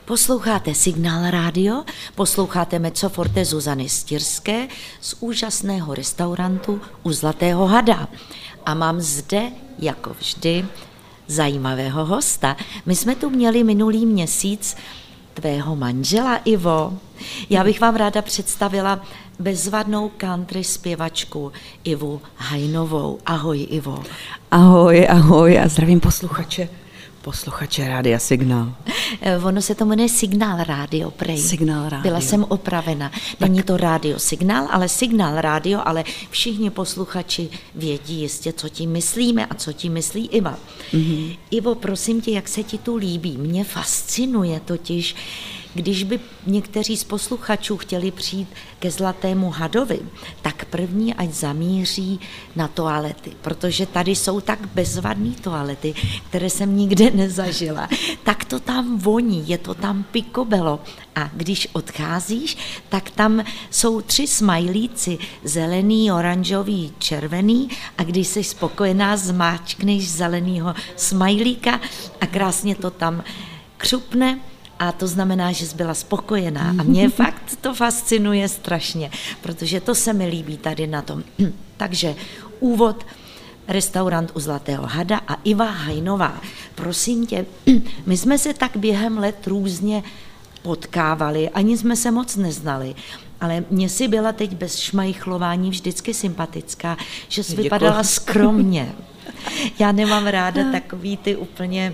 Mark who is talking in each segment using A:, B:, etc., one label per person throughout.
A: Posloucháte Signál rádio, posloucháte Mezzo Forte Zuzany Stírské z úžasného restaurantu u Zlatého hada. A mám zde, jako vždy, zajímavého hosta. My jsme tu měli minulý měsíc tvého manžela, Ivo. Já bych vám ráda představila bezvadnou country zpěvačku Ivu Hajnovou. Ahoj, Ivo.
B: Ahoj a zdravím posluchače Rádia Signál.
A: Ono se to jmenuje Signál rádio, prej.
B: Signál rádio.
A: Byla jsem opravena. Není to rádio Signál, ale Signál rádio, ale všichni posluchači vědí jistě, co tím myslíme a co tím myslí Iva. Mm-hmm. Ivo, prosím tě, jak se ti tu líbí? Mě fascinuje totiž, když by někteří z posluchačů chtěli přijít ke Zlatému hadovi, tak první ať zamíří na toalety, protože tady jsou tak bezvadné toalety, které jsem nikde nezažila. Tak to tam voní, je to tam picobello. A když odcházíš, tak tam jsou 3 smajlíci, zelený, oranžový, červený, a když jsi spokojená, zmáčkneš zelenýho smajlíka a krásně to tam křupne. A to znamená, že jsi byla spokojená. A mě fakt to fascinuje strašně, protože to se mi líbí tady na tom. Takže úvod, restaurant u Zlatého hada a Iva Hajnová. Prosím tě, my jsme se tak během let různě potkávali, ani jsme se moc neznali, ale mně si byla teď bez šmajchlování vždycky sympatická, že jsi vypadala skromně. Já nemám ráda takový ty úplně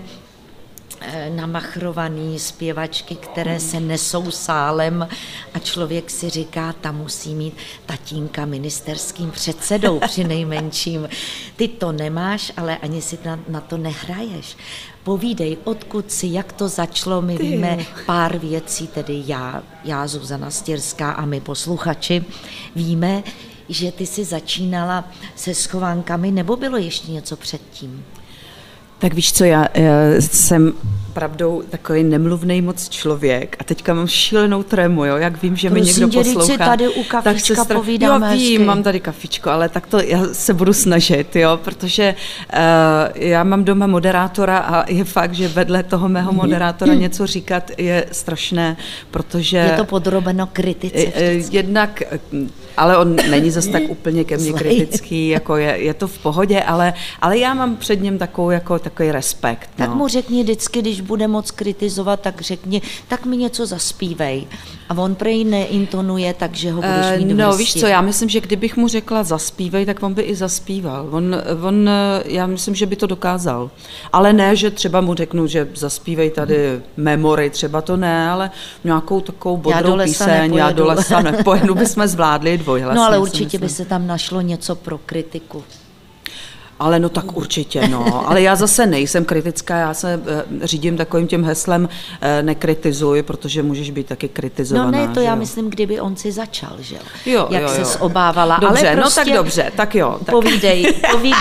A: namachrovaný zpěvačky, které se nesou sálem a člověk si říká, tam musí mít tatínka ministerským předsedou při nejmenším. Ty to nemáš, ale ani si na to nehraješ. Povídej, odkud si, jak to začalo, my víme pár věcí, tedy já Zuzana Stěrská a my posluchači víme, že ty si začínala se schovánkami, nebo bylo ještě něco předtím?
B: Tak víš co, já jsem pravdou takový nemluvnej moc člověk a teďka mám šílenou trému, jo, jak vím, že mi někdo poslouchá.
A: Si tady u kafička povídáme
B: hezky. Jo, vím, mám tady kafičko, ale tak to já se budu snažit, jo, protože já mám doma moderátora a je fakt, že vedle toho mého moderátora něco říkat je strašné, protože...
A: Je to podrobeno kritice.
B: Jednak, ale on není zas tak úplně ke mně kritický, jako je to v pohodě, ale já mám před ním takový respekt.
A: Tak mu řekni vždycky, když bude moc kritizovat, tak řekni, tak mi něco zaspívej. A on prej neintonuje, takže ho budeš mít
B: No víš co, já myslím, že kdybych mu řekla zaspívej, tak on by i zaspíval. Já myslím, že by to dokázal. Ale ne, že třeba mu řeknu, že zaspívej tady Memory, třeba to ne, ale nějakou takovou bodrou píseň, já do lesa nepojedu, bychom zvládli dvojhlasně.
A: No ale určitě by se tam našlo něco pro kritiku.
B: Ale no tak určitě, no. Ale já zase nejsem kritická, já se řídím takovým tím heslem nekritizuj, protože můžeš být taky kritizovaná.
A: No ne, to já
B: jo?
A: myslím, kdyby on si začal, že
B: jo?
A: Jak ses obávala.
B: Dobře,
A: ale prostě
B: no tak dobře, tak jo. Tak.
A: Povídej,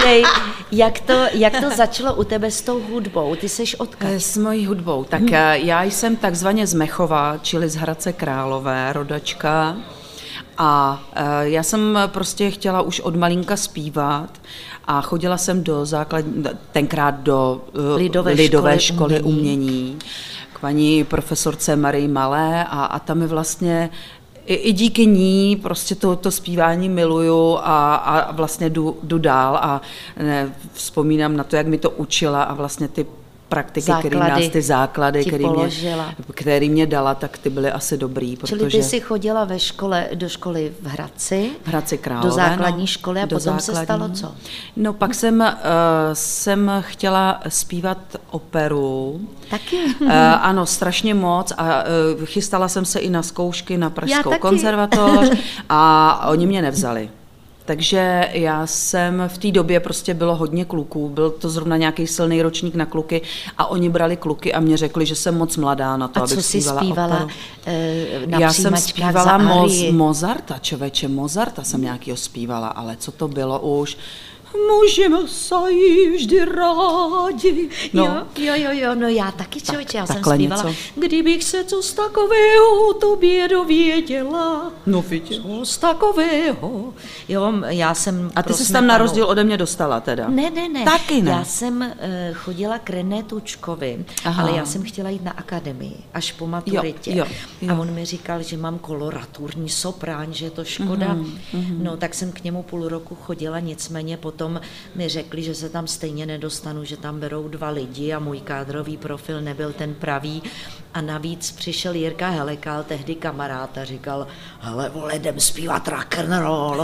A: jak to začalo u tebe s tou hudbou? Ty seš odkud?
B: S mojí hudbou. Tak já jsem takzvaně z Mechova, čili z Hradce Králové, rodačka. A já jsem prostě chtěla už od malinka zpívat a chodila jsem tenkrát do Lidové školy umění k paní profesorce Marii Malé a tam mi vlastně i díky ní prostě to zpívání miluju a vlastně jdu dál a vzpomínám na to, jak mi to učila a vlastně ty praktiky, ty základy, který mě dala, tak ty byly asi dobrý.
A: Čili ty jsi chodila do školy v Hradci
B: Králové,
A: do základní školy a potom se stalo co?
B: No pak jsem chtěla zpívat operu.
A: Taky?
B: Ano, strašně moc a chystala jsem se i na zkoušky na Pražskou konzervatoř a oni mě nevzali. Takže já jsem v té době prostě bylo hodně kluků, byl to zrovna nějaký silný ročník na kluky a oni brali kluky a mě řekli, že jsem moc mladá na to, abych zpívala operu. Já jsem zpívala Mozarta, Mozarta jsem nějakýho zpívala, ale co to bylo už? můžeme se jí vždy rádi.
A: No. Jo, no já taky, člověče, já jsem zpívala,
B: něco.
A: Kdybych se co z takového tobě dověděla.
B: No vidíš.
A: Co z takového. Jo, já jsem...
B: A ty jsi tam na rozdíl ode mě dostala teda?
A: Ne.
B: Taky ne.
A: Já jsem chodila k René Tučkovi, ale já jsem chtěla jít na akademii, až po maturitě.
B: Jo.
A: A on mi říkal, že mám koloraturní soprán, že je to škoda. No, tak jsem k němu půl roku chodila, nicméně potom mi řekli, že se tam stejně nedostanu, že tam berou 2 lidi a můj kádrový profil nebyl ten pravý. A navíc přišel Jirka Helekal, tehdy kamarád, a říkal, hele, vole, jdem zpívat rock and roll.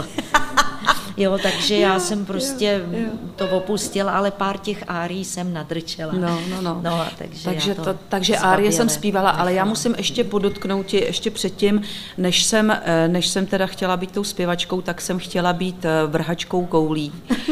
A: Jo, takže já jsem prostě to opustila, ale pár těch árií jsem nadrčela.
B: No,
A: a
B: takže árie jsem zpívala, ale já musím ještě podotknout ti, ještě předtím, než jsem teda chtěla být tou zpěvačkou, tak jsem chtěla být vrhačkou koulí,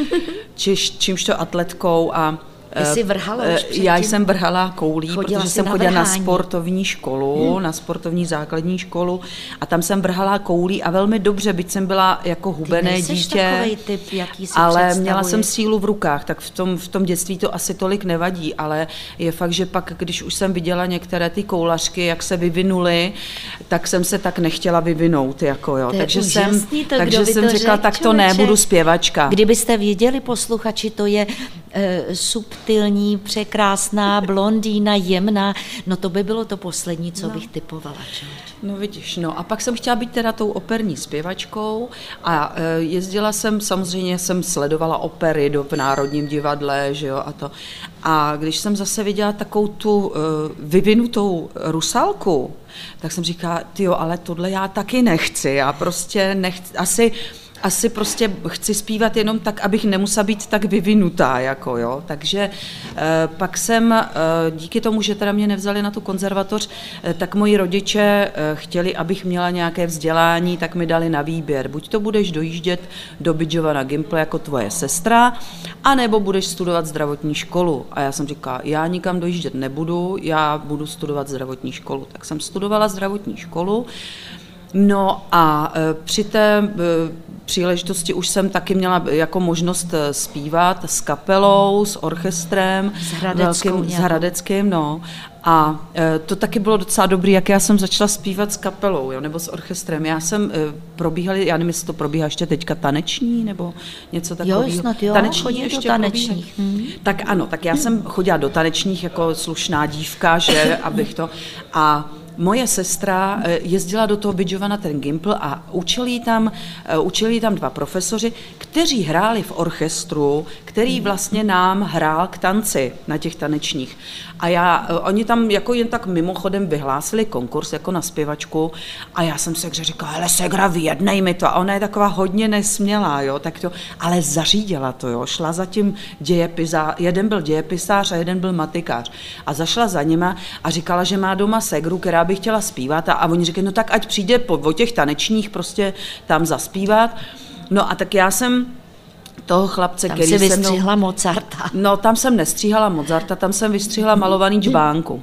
B: čímž to atletkou a
A: jsi vrhala už předtím?
B: Já jsem vrhala koulí, protože jsem chodila na
A: vrhání.
B: sportovní školu, na sportovní základní školu a tam jsem vrhala koulí a velmi dobře, byť jsem byla jako hubené dítě,
A: takovej typ, jaký si
B: ale měla jsem sílu v rukách, tak v tom dětství to asi tolik nevadí, ale je fakt, že pak, když už jsem viděla některé ty koulařky, jak se vyvinuly, tak jsem se tak nechtěla vyvinout, jako jo. Takže jsem řekla, tak to ne, budu zpěvačka.
A: Kdybyste věděli, posluchači, to je subtilní, překrásná, blondýna, jemná, no to by bylo to poslední, co bych typovala.
B: No vidíš, no a pak jsem chtěla být teda tou operní zpěvačkou a jezdila jsem, samozřejmě jsem sledovala opery v Národním divadle, že jo, a to. A když jsem zase viděla takovou tu vyvinutou Rusalku, tak jsem říkala, tyjo, ale tohle já taky nechci, já prostě nechci, asi prostě chci zpívat jenom tak, abych nemusela být tak vyvinutá, jako jo. Takže pak jsem, díky tomu, že teda mě nevzali na tu konzervatoř, tak moji rodiče chtěli, abych měla nějaké vzdělání, tak mi dali na výběr. Buď to budeš dojíždět do Bydžova na Gimple jako tvoje sestra, anebo budeš studovat zdravotní školu. A já jsem říkala, já nikam dojíždět nebudu, já budu studovat zdravotní školu. Tak jsem studovala zdravotní školu. No a při té příležitosti už jsem taky měla jako možnost zpívat s kapelou, s orchestrem, s Hradeckým, no. A to taky bylo docela dobrý, jak já jsem začala zpívat s kapelou, jo, nebo s orchestrem. Já jsem probíhali, já nevím, jestli to probíhá ještě teďka taneční, nebo něco takového.
A: Jo, snad jo,
B: taneční ještě do tanečních. Tak ano, tak já jsem chodila do tanečních jako slušná dívka, že, abych to... A moje sestra jezdila do toho Bydžova na ten Gimpl a učili jí tam 2 profesoři, kteří hráli v orchestru, který vlastně nám hrál k tanci na těch tanečních. A oni tam jako jen tak mimochodem vyhlásili konkurs jako na zpěvačku a já jsem se říkala, hele segra, vyjednej mi to. A ona je taková hodně nesmělá, jo, tak to, ale zařídila to, jo, šla za tím jeden byl dějepisář a jeden byl matikář. A zašla za nima a říkala, že má doma segru, která by chtěla zpívat a oni říkají, no tak ať přijde o těch tanečních prostě tam zaspívat. No a tak já jsem toho chlapce,
A: tam
B: který
A: jsem
B: se
A: vystřihla Mozarta.
B: No tam jsem nestříhala Mozarta, tam jsem vystřihla malovaný džbánku.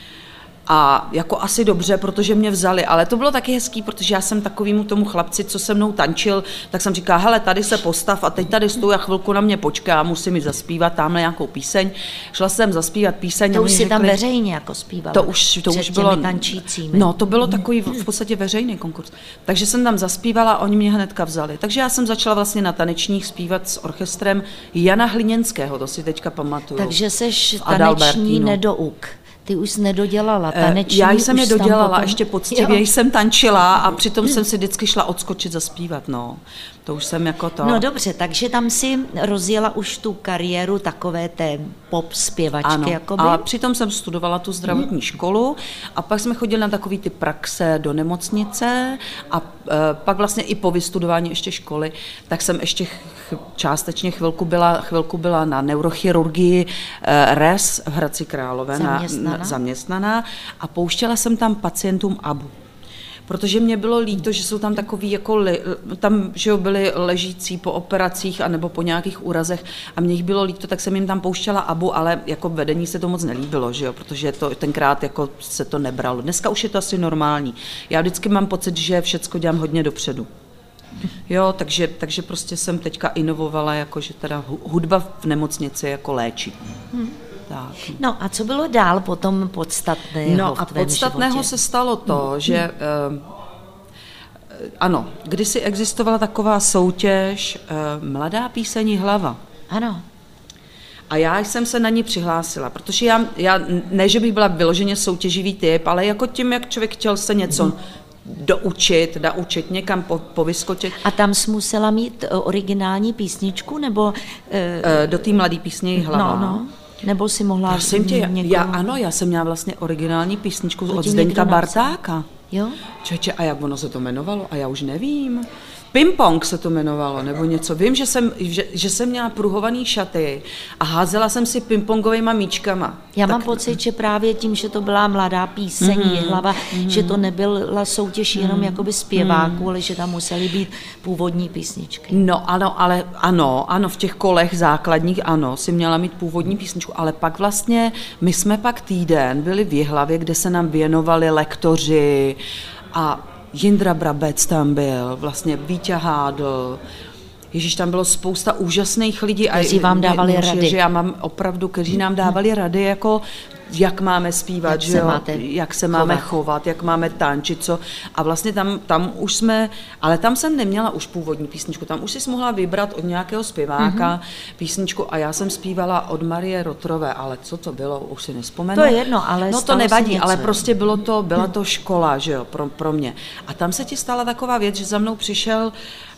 B: A jako asi dobře, protože mě vzali, ale to bylo taky hezký, protože já jsem takovýmu tomu chlapci, co se mnou tančil, tak jsem říkala, hele, tady se postav a teď tady stůj a chvilku na mě počká, musím mi zaspívat tamhle nějakou píseň. Šla jsem zaspívat píseň.
A: To už si tam veřejně jako zpívala.
B: To už bylo
A: tančícími.
B: No, to bylo takový v podstatě veřejný konkurs. Takže jsem tam zaspívala a oni mě hnedka vzali. Takže já jsem začala vlastně na tanečních zpívat s orchestrem Jana Hliněnského, to si teďka pamatuju.
A: Takže seš taneční nedouk. Ty už jsi nedodělala taneční.
B: Já jsem je dodělala, potom... ještě poctivěji jsem tančila a přitom jsem si vždycky šla odskočit zaspívat, no. To už jsem jako to.
A: No dobře, takže tam si rozjela už tu kariéru takové té pop zpěvačky.
B: Ano,
A: jakoby.
B: a přitom jsem studovala tu zdravotní školu a pak jsme chodili na takový ty praxe do nemocnice a pak vlastně i po vystudování ještě školy, tak jsem ještě částečně chvilku byla na neurochirurgii RES v Hradci Králové zaměstnaná a pouštěla jsem tam pacientům ABU. Protože mě bylo líto, že jsou tam takový, jako tam že byli ležící po operacích anebo po nějakých úrazech a mě jich bylo líto, tak jsem jim tam pouštěla ABBU, ale jako vedení se to moc nelíbilo, že jo, protože to tenkrát jako se to nebralo. Dneska už je to asi normální. Já vždycky mám pocit, že všecko dělám hodně dopředu. Jo, takže prostě jsem teďka inovovala, jako že teda hudba v nemocnici jako léčí. Tak.
A: No a co bylo dál potom podstatného
B: No
A: v
B: a
A: tvém
B: podstatného
A: životě?
B: se stalo to, že ano, kdysi existovala taková soutěž Mladá píseň hlava.
A: Ano.
B: A já jsem se na ní přihlásila, protože já ne, že bych byla vyloženě soutěživý typ, ale jako tím, jak člověk chtěl se něco naučit, někam povyskočit.
A: A tam jsi musela mít originální písničku, nebo...
B: Do té Mladé písně hlava.
A: No. Nebo si mohla...
B: Prosím tě, já jsem měla vlastně originální písničku od
A: ti
B: Zdeňka
A: někdo napsal?
B: Bartáka.
A: Jo?
B: Čeče, a jak ono se to jmenovalo? A já už nevím. Ping-pong se to jmenovalo, nebo něco. Vím, že jsem měla pruhovaný šaty a házela jsem si pingpongovýma míčkama.
A: Já mám pocit, že právě tím, že to byla Mladá píseň hlava, že to nebyla soutěž jenom jakoby zpěváků, ale že tam musely být původní písničky.
B: No ano, v těch kolech základních, ano, si měla mít původní písničku, ale pak vlastně, my jsme pak týden byli v Jihlavě, kde se nám věnovali lektoři a Jindra Brabec tam byl, vlastně Víťa Hádl, Ježíš, tam bylo spousta úžasných lidí.
A: Kteří vám dávali rady.
B: Že já mám opravdu, kteří nám dávali rady, jako jak máme zpívat, jak se máme chovat, jak máme tančit, co. A vlastně tam už jsme, ale tam jsem neměla už původní písničku, tam už si mohla vybrat od nějakého zpěváka písničku a já jsem zpívala od Marie Rotrové, ale co to bylo, už si nespomenu.
A: To je jedno, ale
B: no to nevadí, ale prostě byla to škola, že jo, pro mě. A tam se ti stala taková věc, že za mnou přišel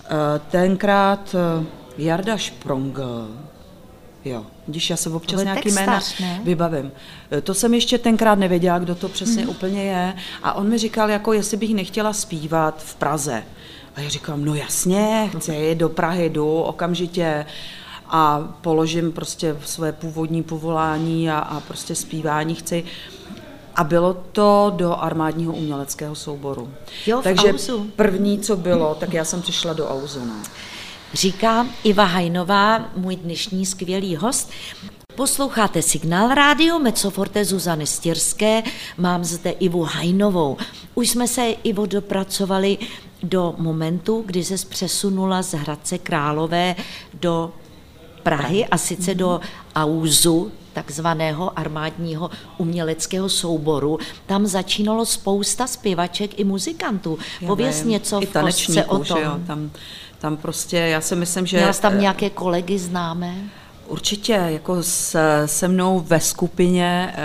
B: tenkrát Jarda Šprongl. Jo, když já se občas nějaký jména vybavím. To jsem ještě tenkrát nevěděla, kdo to přesně úplně je. A on mi říkal, jako jestli bych nechtěla zpívat v Praze. A já říkám, no jasně, chci, do Prahy jdu okamžitě a položím prostě svoje původní povolání a prostě zpívání chci. A bylo to do armádního uměleckého souboru.
A: Jo,
B: takže
A: Auzu.
B: První, co bylo, tak já jsem přišla do Auzu. No.
A: Říká Iva Hajnová, můj dnešní skvělý host. Posloucháte Signál rádio, mezzoforte Zuzany Stěrské, mám zde Ivu Hajnovou. Už jsme se, Ivo, dopracovali do momentu, kdy ses přesunula z Hradce Králové do Prahy a sice do Auzu, takzvaného armádního uměleckého souboru. Tam začínalo spousta zpěvaček i muzikantů. Pověz něco v kostce o tom.
B: Jo, tam prostě, já si myslím, že...
A: Měla jsi tam nějaké kolegy známé?
B: Určitě, jako se mnou ve skupině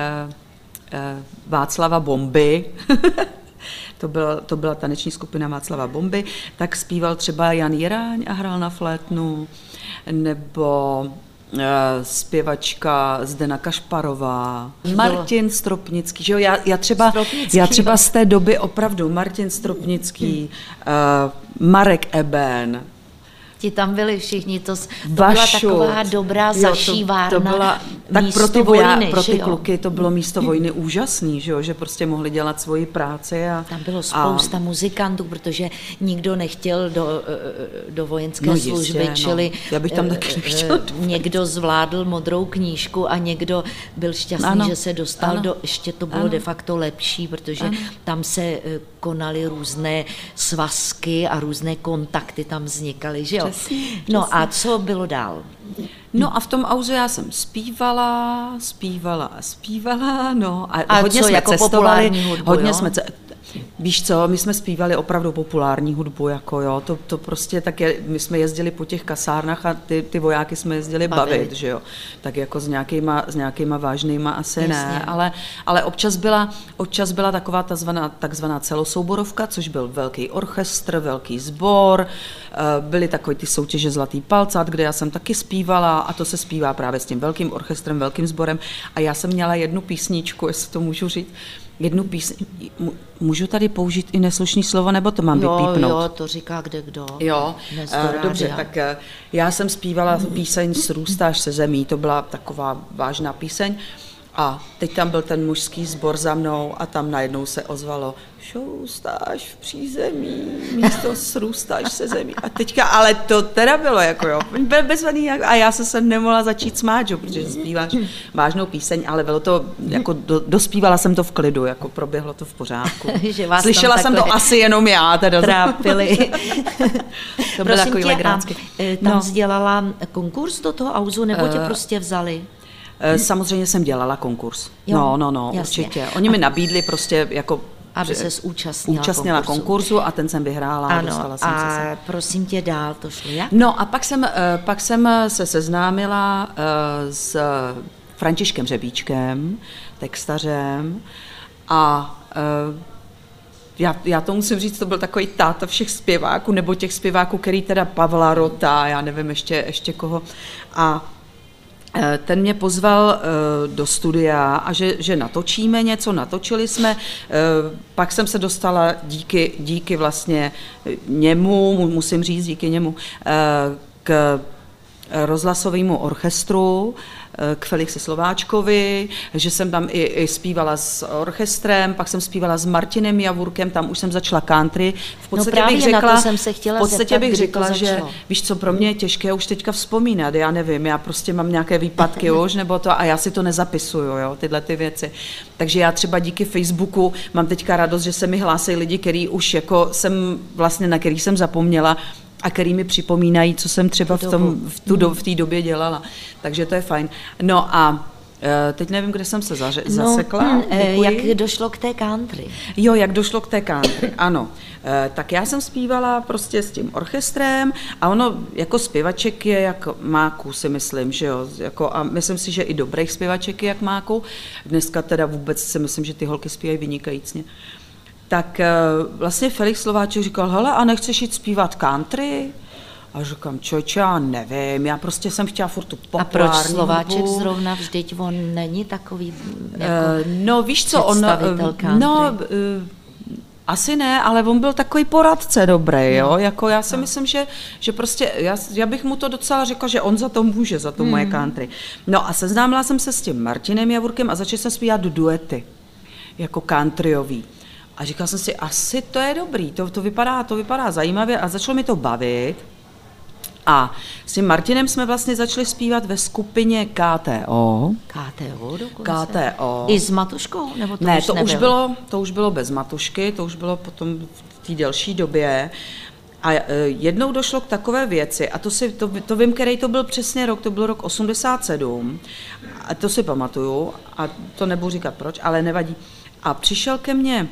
B: Václava Bomby, to byla taneční skupina Václava Bomby, tak zpíval třeba Jan Jiráň a hrál na flétnu, nebo zpěvačka Zdena Kašparová, Martin Stropnický, že jo, já třeba z té doby opravdu, Martin Stropnický, Marek Eben.
A: Ti tam byli všichni, to byla taková dobrá zašívárna
B: tak
A: místo vojny.
B: Pro ty kluky to bylo místo vojny úžasný, že prostě mohli dělat svoji práci.
A: Tam bylo spousta muzikantů, protože nikdo nechtěl do vojenské služby, čili
B: já bych tam taky nechtěl.
A: Někdo zvládl Modrou knížku a někdo byl šťastný, že se dostal ještě to bylo de facto lepší, protože tam se konaly různé svazky a různé kontakty tam vznikaly, že jo? No a co bylo dál?
B: No a v tom Auzu já jsem zpívala, no a hodně
A: co,
B: jsme
A: jako
B: cestovali,
A: hudbu,
B: hodně
A: jo?
B: jsme víš co, my jsme zpívali opravdu populární hudbu, jako jo, to prostě tak my jsme jezdili po těch kasárnach a ty vojáky jsme jezdili bavit, že jo, tak jako s nějakýma vážnýma asi jasně. Ne, ale občas byla taková takzvaná celosouborovka, což byl velký orchestr, velký sbor, byly takový ty soutěže Zlatý palcát, kde já jsem taky zpívala a to se zpívá právě s tím velkým orchestrem, velkým sborem a já jsem měla jednu písničku, jestli to můžu říct, jednu píseň, můžu tady použít i neslušný slovo, nebo to mám vypípnout?
A: Jo, to říká kdekdo.
B: Jo, dobře, tak já jsem zpívala píseň Srůstáš se zemí, to byla taková vážná píseň A teď tam byl ten mužský sbor za mnou a tam najednou se ozvalo, šoustáš v přízemí, místo srůstáš se zemí. A teďka, ale to teda bylo jako jo, bezvadný, a já se nemohla začít smát, jo, protože zpíváš vážnou píseň, ale bylo to, jako dospívala jsem to v klidu, jako proběhlo to v pořádku. Slyšela jsem to asi jenom já, teda.
A: Trápili.
B: To bylo takový legránský.
A: Tam dělala konkurs do toho auzu, nebo tě prostě vzali?
B: Samozřejmě jsem dělala konkurs.
A: Jo,
B: no, určitě. Oni mi nabídli prostě jako
A: aby se
B: účastnila konkurzu a ten jsem vyhrála a dostala jsem se sem.
A: Prosím tě, dál to šlo jak?
B: No a pak jsem se seznámila s Františkem Řebíčkem, textařem a já to musím říct, to byl takový táta všech zpěváků, nebo těch zpěváků, který teda Pavla Rota, já nevím ještě koho. A ten mě pozval do studia a že natočíme něco, natočili jsme, pak jsem se dostala díky vlastně němu, musím říct díky němu, k rozhlasovému orchestru, k Felixi Slováčkovi, že jsem tam i zpívala s orchestrem, pak jsem zpívala s Martinem Javurkem, tam už jsem začala country. V podstatě bych řekla, že víš co, pro mě je těžké už teďka vzpomínat, já nevím, já prostě mám nějaké výpadky už, nebo to, a já si to nezapisuju, jo, tyhle ty věci. Takže já třeba díky Facebooku mám teďka radost, že se mi hlásí lidi, který už jako jsem vlastně, na který jsem zapomněla, a který mi připomínají, co jsem třeba v té době dělala. Takže to je fajn. No a teď nevím, kde jsem se zasekla.
A: Jak došlo k té country?
B: Jo, jak došlo k té country, ano. Tak já jsem zpívala prostě s tím orchestrem a ono jako zpěvaček je jak máku, si myslím, že jo. Jako, a myslím si, že i dobrých zpěvaček je jak máku. Dneska teda vůbec si myslím, že ty holky zpívají vynikajícně. Tak vlastně Felix Slováček říkal, hele, a nechceš jít zpívat country? A říkám, čoče, já nevím, já prostě jsem chtěla furt tu populární.
A: A proč Slováček zrovna, vždyť on není takový jako
B: no víš co, on, asi ne, ale on byl takový poradce dobrý, jo, jako já si myslím, že prostě, já bych mu to docela řekla, že on za to může, za to moje country. No a seznámila jsem se s tím Martinem Javurkem a začala jsem zpívat duety, jako countryový. A říkala jsem si, asi to je dobrý, to vypadá zajímavě a začalo mi to bavit. A s tím Martinem jsme vlastně začali zpívat ve skupině KTO.
A: KTO dokonce?
B: KTO.
A: I s Matuškou? Nebo to
B: ne,
A: už
B: to už bylo bez Matušky, to už bylo potom v té delší době. A jednou došlo k takové věci, a to vím, který to byl přesně rok, to byl rok 87, a to si pamatuju, a to nebudu říkat proč, ale nevadí. A přišel ke mně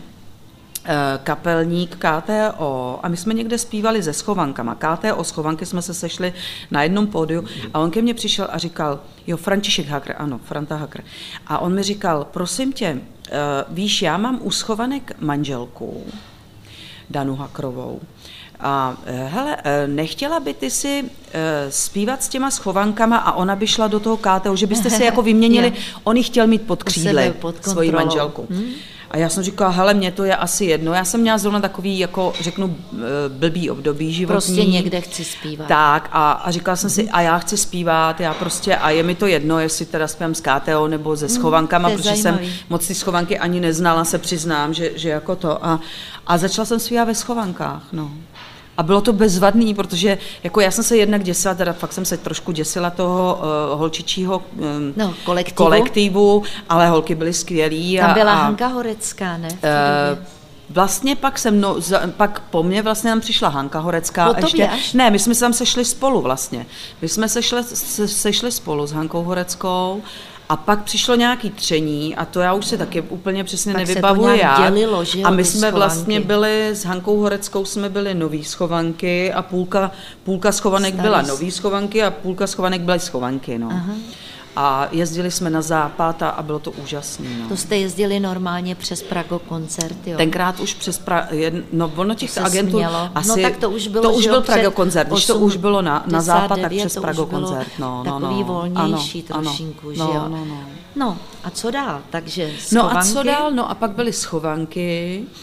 B: kapelník KTO a my jsme někde zpívali se schovankama. KTO schovanky jsme se sešli na jednom pódiu a on ke mně přišel a říkal, jo, František Hakr, ano, Franta Hakr. A on mi říkal, prosím tě, víš, já mám u schovanek manželku, Danu Hakrovou. A hele, nechtěla by ty si zpívat s těma schovankama a ona by šla do toho KTO, že byste si jako vyměnili, on ji chtěl mít pod křídly, svoji manželku. A já jsem říkala, hele, mně to je asi jedno. Já jsem měla zrovna takový, jako řeknu, blbý období životní.
A: Prostě někde chci zpívat.
B: Tak a říkala jsem si, a já chci zpívat, já prostě, a je mi to jedno, jestli teda zpívám s KTO nebo se schovankama, protože
A: zajímavý.
B: jsem moc ty schovanky ani neznala, se přiznám, že jako to. A začala jsem zpívat ve schovankách, no. A bylo to bezvadný, protože jako já jsem se jednak děsila, teda fakt jsem se trošku děsila toho holčičího kolektivu, ale holky byly skvělý.
A: Tam byla Hanka Horecká, ne?
B: Vlastně pak po mně vlastně tam přišla Hanka Horecká. Ne, my jsme se tam sešli spolu vlastně. My jsme sešli spolu s Hankou Horeckou. A pak přišlo nějaký tření a to já už si taky úplně přesně nevybavuji jak. A my jsme vlastně byli, s Hankou Horeckou jsme byli nový schovanky a půlka schovanek byla nový schovanky a půlka schovanek byly schovanky, no. Aha. A jezdili jsme na západ a bylo to úžasné. No.
A: To jste jezdili normálně přes Prago koncert, jo?
B: Tenkrát už přes ono těch agentů asi...
A: No tak to už bylo,
B: to už byl Prago koncert, když to už bylo na západ, tak přes Prago koncert.
A: Takový volnější trošinku, že jo? No, a co dál? Takže schovanky?
B: No a co dál? No a pak byly schovanky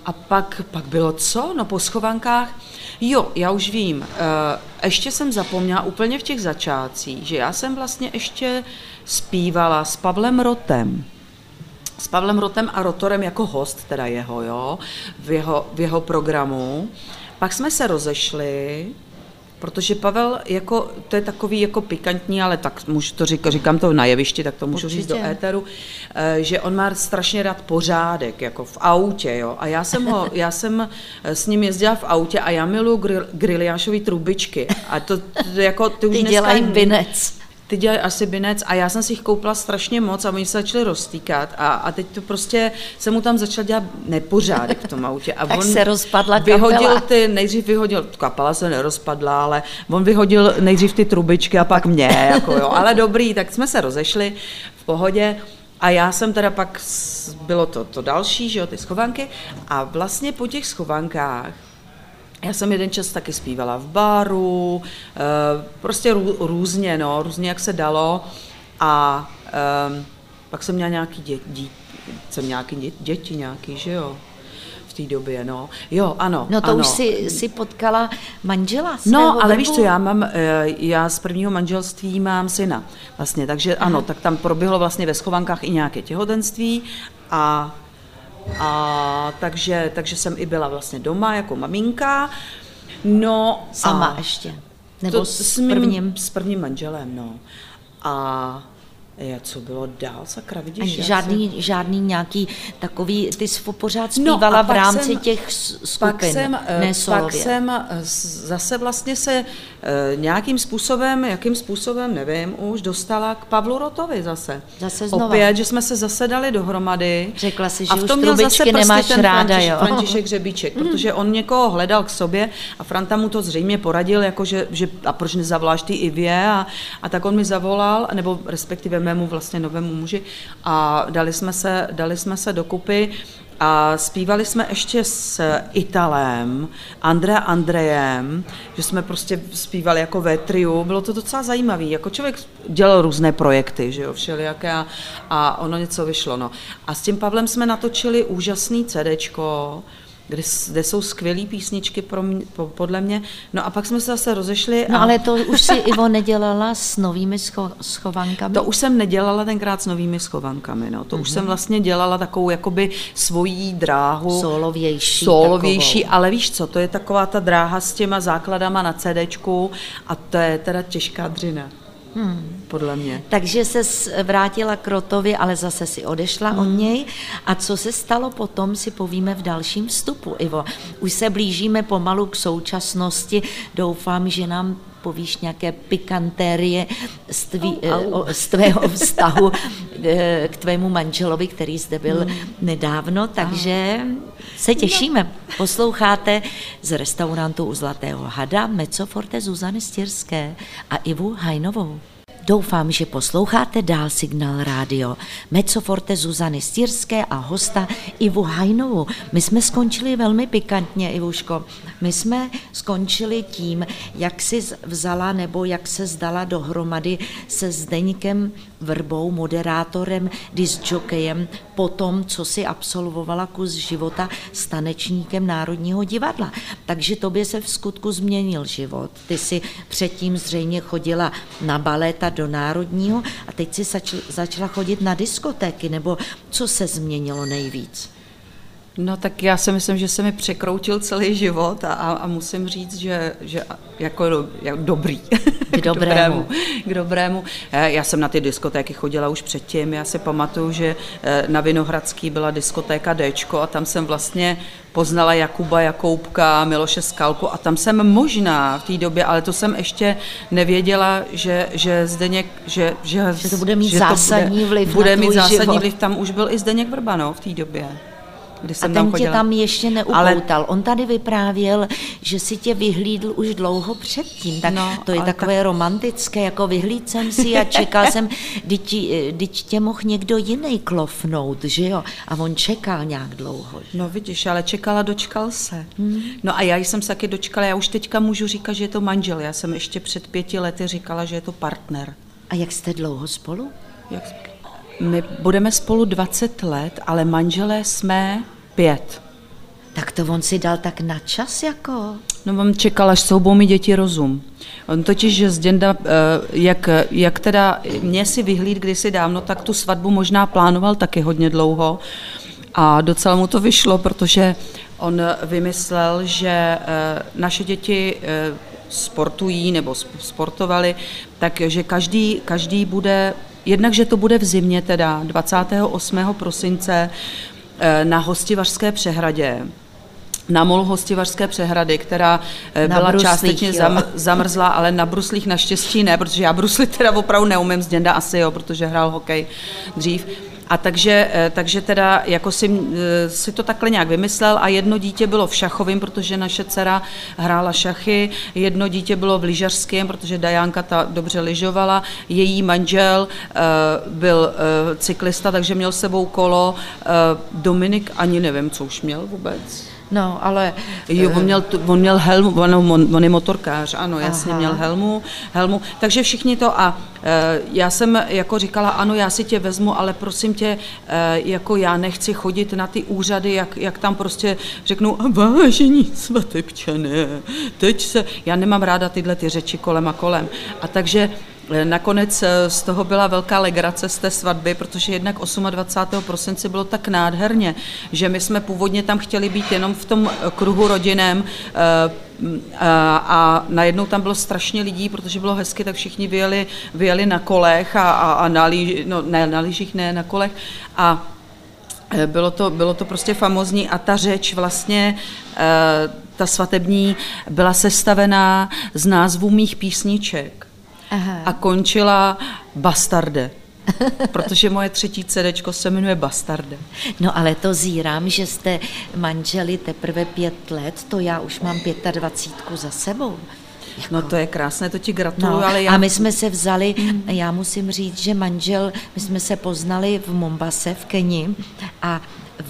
B: a pak bylo co? No po schovankách. Jo, já už vím. Ještě jsem zapomněla úplně v těch začátcích, že já jsem vlastně ještě zpívala s Pavlem Rotem. S Pavlem Rotem a Rotorem jako host, teda jeho, jo, v jeho programu. Pak jsme se rozešli, protože Pavel, jako, to je takový jako pikantní, ale tak můžu to říkám to na jevišti, tak to můžu říct do éteru, že on má strašně rád pořádek, jako v autě, jo. A já jsem s ním jezdila v autě a já miluji griliášový trubičky. A to jako ty už
A: dělají binec.
B: Ty dělají asi binec a já jsem si jich koupila strašně moc a oni se začali roztýkat a teď to prostě se mu tam začal dělat nepořádek v tom autě. A
A: tak on se rozpadla kapela.
B: Nejdřív vyhodil, kapela se nerozpadla, ale on vyhodil nejdřív ty trubičky a pak mě, jako jo, ale dobrý, tak jsme se rozešli v pohodě a já jsem teda pak, bylo to další, že jo, ty schovanky a vlastně po těch schovankách já jsem jeden čas taky zpívala v baru, prostě různě, jak se dalo a pak jsem měla nějaký děti nějaký, že jo, v té době, no. Jo, ano.
A: No to
B: ano.
A: Už si potkala manžela svého
B: No, ale
A: webu?
B: víš co, já z prvního manželství mám syna, vlastně, takže ano, tak tam proběhlo vlastně ve schovankách i nějaké těhotenství a takže jsem i byla vlastně doma jako maminka. No
A: sama ještě? Nebo s prvním?
B: S prvním manželem, no. A co bylo dál, sakra, vidíš?
A: Žádný nějaký takový, ty jsi pořád zpívala v rámci těch skupin,
B: pak jsem zase vlastně se nějakým způsobem, jakým způsobem, nevím, už dostala k Pavlu Rotovi zase.
A: Zase znova.
B: Opět, že jsme se zase dali dohromady.
A: Řekla si, že už trubičky nemáš ráda, jo?
B: František Řebíček, protože on někoho hledal k sobě a Franta mu to zřejmě poradil, jako že a proč nezavoláš ty Ivě a tak on mi zavolal, nebo respektive mému vlastně novému muži a dali jsme se dokupy a zpívali jsme ještě s Italem, Andrejem, že jsme prostě zpívali jako ve triu, bylo to docela zajímavý, jako člověk dělal různé projekty, že jo, všelijaké a ono něco vyšlo, no. A s tím Pavlem jsme natočili úžasný CDčko, kde jsou skvělý písničky podle mě. No a pak jsme se zase rozešli.
A: No ale to už si, Ivo, nedělala s novými schovankami?
B: To už jsem nedělala tenkrát s novými schovankami, no. To už jsem vlastně dělala takovou jakoby svojí dráhu. Sólovější, ale víš co, to je taková ta dráha s těma základama na CDčku a to je teda těžká dřina. Podle mě.
A: Takže se vrátila k Rotovi, ale zase si odešla od něj. A co se stalo potom, si povíme v dalším vstupu, Ivo. Už se blížíme pomalu k současnosti. Doufám, že nám povíš nějaké pikantérie z tvého vztahu k tvému manželovi, který zde byl nedávno, takže se těšíme. Posloucháte z restaurantu u Zlatého hada mezzoforte Zuzany Stírské a Ivu Hajnovou. Doufám, že posloucháte dál Signál rádio. Mezzoforte Zuzany Stírské a hosta Ivu Hajnovou. My jsme skončili velmi pikantně, Ivuško. My jsme skončili tím, jak jsi vzala nebo jak se zdala dohromady se Zdeňkem Vrbou, moderátorem, discjokejem, po tom, co si absolvovala kus života s tanečníkem Národního divadla. Takže tobě se v skutku změnil život. Ty si předtím zřejmě chodila na balet a do Národního a teď si začala chodit na diskotéky, nebo co se změnilo nejvíc?
B: No tak já si myslím, že se mi překroutil celý život a musím říct, že jako dobrý. K dobrému. Já jsem na ty diskotéky chodila už předtím, já si pamatuju, že na Vinohradský byla diskotéka Dčko a tam jsem vlastně poznala Jakuba Jakoubka, Miloše Skalku a tam jsem možná v té době, ale to jsem ještě nevěděla, že Zdeněk, že
A: to bude mít zásadní vliv na tvůj život.
B: Vliv, tam už byl i Zdeněk Vrba, no, v té době.
A: A ten tě tam ještě neupoutal. On tady vyprávěl, že si tě vyhlídl už dlouho předtím. Tak to je takové romantické, jako vyhlíd jsem si a čekal jsem, teď tě mohl někdo jiný klofnout, že jo? A on čekal nějak dlouho. Že?
B: No vidíš, ale čekala, dočkal se. No a já jsem se taky dočkala, já už teďka můžu říkat, že je to manžel. Já jsem ještě před 5 lety říkala, že je to partner.
A: A jak jste dlouho spolu?
B: My budeme spolu 20 let, ale manželé jsme 5.
A: Tak to on si dal tak na čas jako?
B: No on čekal, až soubou mi děti rozum. On totiž, že z děda, jak teda mě si vyhlíd kdysi dávno, tak tu svatbu možná plánoval taky hodně dlouho a docela mu to vyšlo, protože on vymyslel, že naše děti sportují nebo sportovali, takže každý bude, jednak, že to bude v zimě teda 28. prosince na Hostivařské přehradě, na molu Hostivařské přehrady, která byla částečně zamrzlá, ale na bruslích naštěstí ne, protože já bruslit teda opravdu neumím, z děda asi jo, protože hrál hokej dřív. A takže teda jako si to takhle nějak vymyslel a jedno dítě bylo v šachovém, protože naše dcera hrála šachy, jedno dítě bylo v lyžařském, protože Dajánka ta dobře lyžovala, její manžel byl cyklista, takže měl s sebou kolo, Dominik ani nevím, co už měl vůbec.
A: No, ale...
B: Jo, on měl helmu, on je motorkář, ano, jasně, měl helmu, takže všichni to a já jsem jako říkala, ano, já si tě vezmu, ale prosím tě, jako já nechci chodit na ty úřady, jak tam prostě řeknou, vážení svatebčané, já nemám ráda tyhle ty řeči kolem a kolem. A takže nakonec z toho byla velká legrace z té svatby, protože jednak 28. prosince bylo tak nádherně, že my jsme původně tam chtěli být jenom v tom kruhu rodinném a najednou tam bylo strašně lidí, protože bylo hezky, tak všichni vyjeli na kolech a na lyžích, ne, na kolech a bylo to prostě famózní a ta řeč vlastně, ta svatební byla sestavená z názvů mých písniček. Aha. A končila Bastarde, protože moje 3. CDčko se jmenuje Bastarde.
A: No ale to zírám, že jste manželi teprve 5 let, to já už mám 25 za sebou. Jako...
B: No to je krásné, to ti gratuluju, ale
A: já... A my jsme se vzali, já musím říct, že manžel, my jsme se poznali v Mombase v Keni a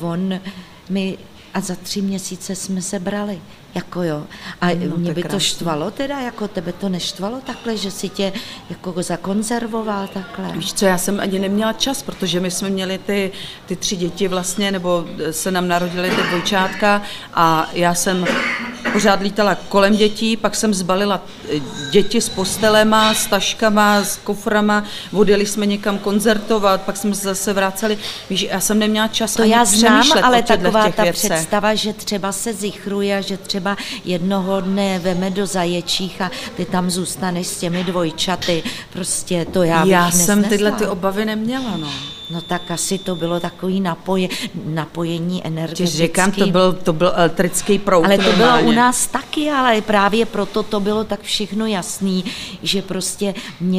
A: a za 3 měsíce jsme se brali, jako jo. A mě by to štvalo teda, jako tebe to neštvalo takhle, že si tě jako zakonzervoval takhle?
B: Víš co, já jsem ani neměla čas, protože my jsme měli ty 3 děti vlastně, nebo se nám narodily ty dvojčátka a já jsem pořád lítala kolem dětí, pak jsem zbalila děti s postelema, s taškama, s koframa, odjeli jsme někam koncertovat, pak jsme se zase vraceli. Víš, já jsem neměla čas
A: to
B: ani
A: já znám, ale taková ta
B: věcech.
A: Představa, že třeba se zichruje, že třeba jednoho dne veme do Zaječích a ty tam zůstaneš s těmi dvojčaty, prostě to já bych
B: Já jsem tyhle ty obavy neměla, no.
A: No tak asi to bylo takový napojení energetický.
B: Říkám, to byl elektrický proud.
A: Ale to
B: normálně.
A: bylo u nás taky, ale právě proto to bylo tak všechno jasný, že prostě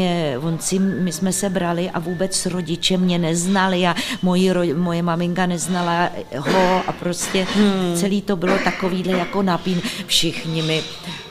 A: my jsme se brali a vůbec rodiče mě neznali a moje maminka neznala ho a prostě celý to bylo takovýhle jako napín. Všichni mi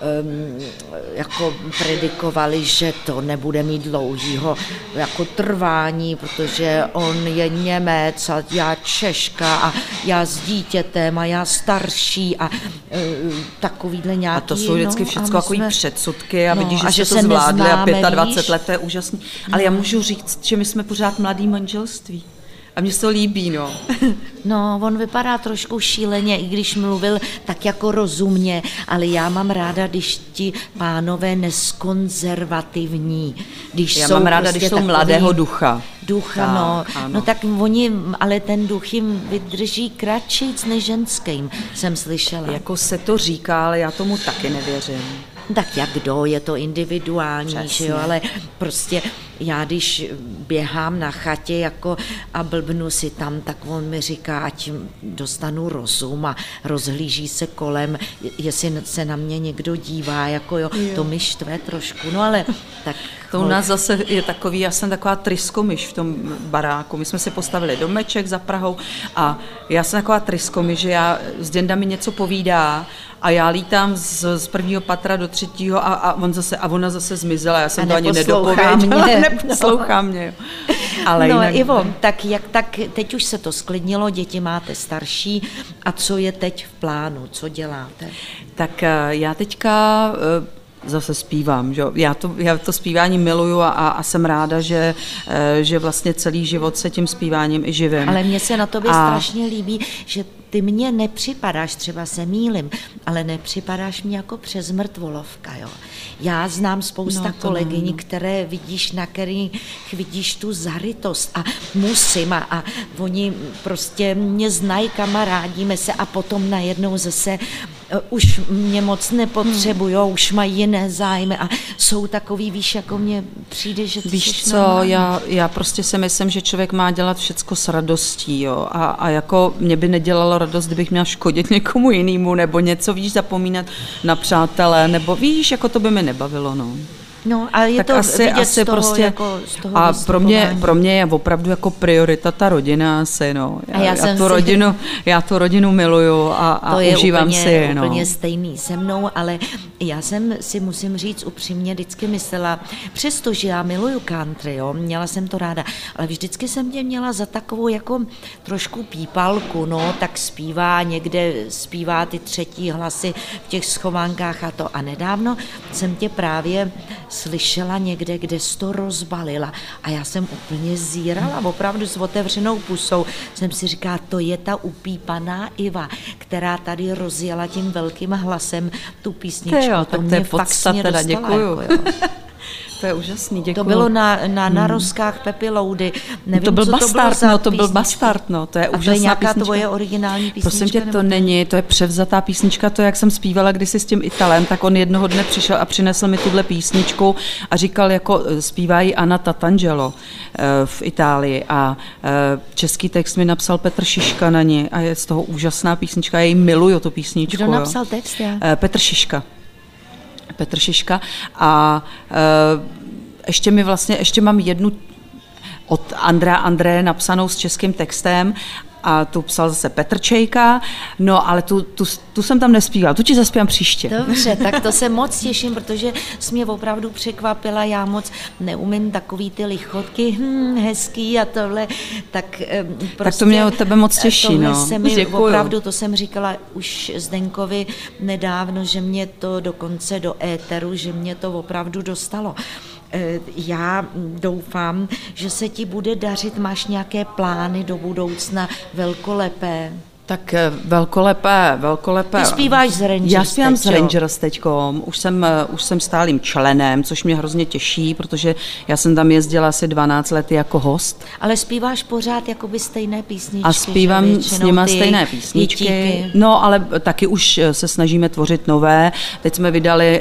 A: jako predikovali, že to nebude mít dlouhýho jako trvání, protože on je Němec a já Češka a já s dítětem a já starší a takovýhle nějaký.
B: A to jsou vždycky všechno takový předsudky a vidíš,
A: že
B: jste to zvládli
A: neznáme,
B: a 25 let, to je úžasný. Ale já můžu říct, že my jsme pořád mladý manželství. A mně se to líbí, no.
A: No, on vypadá trošku šíleně, i když mluvil tak jako rozumně, ale já mám ráda, když ti pánové neskonzervativní.
B: Já mám ráda, když jsou mladého ducha.
A: No tak oni, ale ten duch jim vydrží kratšíc než ženským, jsem slyšela.
B: Jako se to říká, ale já tomu taky nevěřím.
A: Tak jak kdo, je to individuální, že jo, ale prostě já když běhám na chatě jako a blbnu si tam, tak on mi říká, ať dostanu rozum a rozhlíží se kolem, jestli se na mě někdo dívá, jako jo. To mi štve trošku, no ale tak...
B: To u nás zase je takový, já jsem taková tryskomyš v tom baráku. My jsme si postavili domeček za Prahou a já jsem taková tryskomyš, že já s děda mi něco povídá a já lítám z 1. patra do 3. a ona zase zmizela, já jsem to ani nedopověděla. Neposlouchá mě. Ale
A: no
B: jinak...
A: Ivo, tak teď už se to sklidnilo, děti máte starší a co je teď v plánu, co děláte?
B: Tak já teďka... zase zpívám, že? Já to zpívání miluju a jsem ráda, že vlastně celý život se tím zpíváním i živím.
A: Ale mně se na tobě strašně líbí, že ty mně nepřipadáš, třeba se mýlim, ale nepřipadáš mi jako přes mrtvolovka, jo. Já znám spousta kolegyň, které vidíš, na kterých vidíš tu zarytost a musím a oni prostě mě znají, kamarádíme se a potom najednou zase už mě moc nepotřebujou, už mají jiné zájmy a jsou takový, víš, jako mně přijde, že...
B: Víš co, já prostě si myslím, že člověk má dělat všecko s radostí, jo, a jako mě by nedělalo radost, kdybych měla škodit někomu jinému, nebo něco, víš, zapomínat na přátele, nebo víš, jako to by mi nebavilo, no.
A: No a je
B: tak
A: to
B: asi
A: z toho,
B: prostě,
A: jako z toho
B: a pro mě je opravdu jako priorita ta rodina asi, no. Já tu rodinu miluju a užívám si je, no.
A: To je úplně stejný se mnou, ale já jsem si, musím říct, upřímně vždycky myslela, přestože já miluju country, jo, měla jsem to ráda, ale vždycky jsem tě měla za takovou jako trošku pípalku, no, tak zpívá ty třetí hlasy v těch schovánkách a to. A nedávno jsem tě právě slyšela někde, kde jsi to rozbalila a já jsem úplně zírala, opravdu s otevřenou pusou. Jsem si říkala, to je ta upípaná Iva, která tady rozjela tím velkým hlasem tu písničku.
B: To mě fakt dostala. Děkuju.
A: Jako,
B: To je úžasný, děkuju.
A: To bylo na rozkách Pepi Loudy. Nevím,
B: to byl
A: co
B: Bastard,
A: to bylo
B: Bastard, no, to je úžasná písnička. A to je
A: nějaká tvoje originální písnička?
B: Prosím tě, to není, to je převzatá písnička, to jak jsem zpívala kdysi s tím Italem, tak on jednoho dne přišel a přinesl mi tuhle písničku a říkal, jako zpívá ji Anna Tatangelo v Itálii a český text mi napsal Petr Šiška na ní a je z toho úžasná písnička, já ji miluju, tu písničku.
A: Kdo napsal text?
B: Petr Šiška a ještě mám jednu od Andreje napsanou s českým textem a tu psal zase Petr Čejka, no ale tu jsem tam nespívala, tu ti zaspívám příště.
A: Dobře, tak to se moc těším, protože jsi mě opravdu překvapila, já moc neumím takový ty lichotky, hezký a tohle, tak prostě...
B: Tak to mě od tebe moc těší, no.
A: Se mi opravdu, to jsem říkala už Zdenkovi nedávno, že mě to dokonce do éteru, že mě to opravdu dostalo. Já doufám, že se ti bude dařit, máš nějaké plány do budoucna velkolepé?
B: Tak velkolepé.
A: Ty zpíváš z Rangers.
B: Já zpívám z Rangers teďkom, už jsem stálým členem, což mě hrozně těší, protože já jsem tam jezdila asi 12 let jako host.
A: Ale zpíváš pořád jakoby stejné písničky?
B: A zpívám s nima stejné písničky. No, ale taky už se snažíme tvořit nové. Teď jsme vydali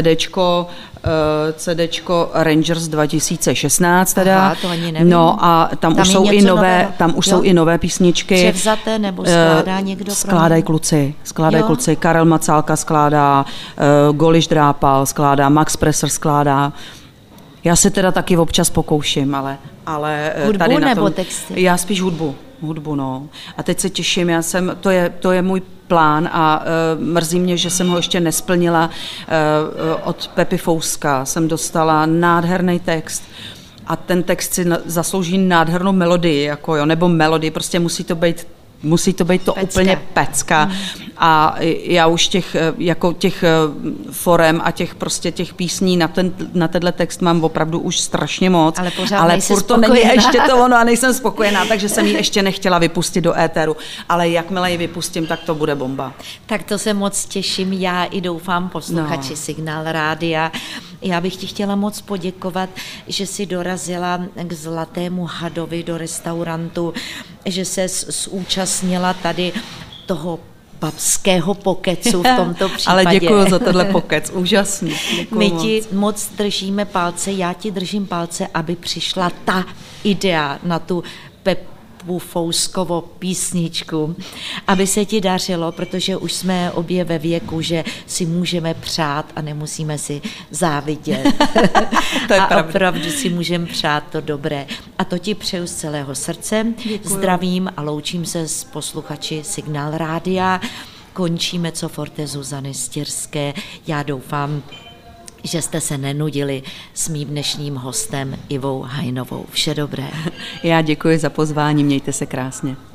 B: CDčko Rangers 2016 teda.
A: Aha, to ani nevím.
B: No a tam už jsou i nové písničky.
A: Převzaté nebo skládá někdo?
B: Skládají kluci. Karel Macálka skládá, Goliš Drápal skládá, Max Presser skládá. Já se teda taky občas pokouším, ale
A: hudbu
B: tady na
A: nebo
B: tom,
A: texty?
B: Já spíš hudbu, no. A teď se těším, to je můj plán a mrzí mě, že jsem ho ještě nesplnila. Od Pepi Fouska jsem dostala nádherný text a ten text si zaslouží nádhernou melodii, jako jo, nebo melodii, prostě musí to být to
A: pecka.
B: Úplně pecka. A já už těch forem a těch písní na tenhle text mám opravdu už strašně moc.
A: Ale furt
B: to není ještě to ono a nejsem spokojená, takže jsem ji ještě nechtěla vypustit do éteru. Ale jakmile ji vypustím, tak to bude bomba.
A: Tak to se moc těším, já i doufám posluchači Signál rádia. Já bych ti chtěla moc poděkovat, že jsi dorazila k Zlatému hadovi do restaurantu, že se zúčastnila tady toho babského pokecu v tomto případě.
B: Ale děkuji za tenhle pokec, úžasný.
A: My ti moc držíme palce, já ti držím palce, aby přišla ta idea na tu Pepu Fouskovo písničku, aby se ti dařilo, protože už jsme obě ve věku, že si můžeme přát a nemusíme si závidět.
B: To je
A: a
B: pravda.
A: Opravdu si můžeme přát to dobré. A to ti přeju z celého srdce. Děkuju. Zdravím a loučím se s posluchači Signál rádia. Končíme Co forte Zuzany Stěrské. Já doufám, že jste se nenudili s mým dnešním hostem Ivou Hajnovou. Vše dobré.
B: Já děkuji za pozvání, mějte se krásně.